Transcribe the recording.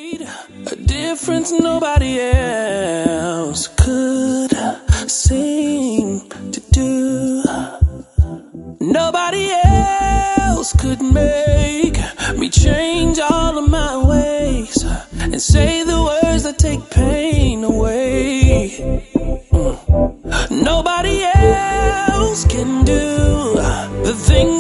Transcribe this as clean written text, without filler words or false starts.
made a difference nobody else could seem to do. Nobody else could make me change all of my ways and say the words that take pain away. Nobody else can do the things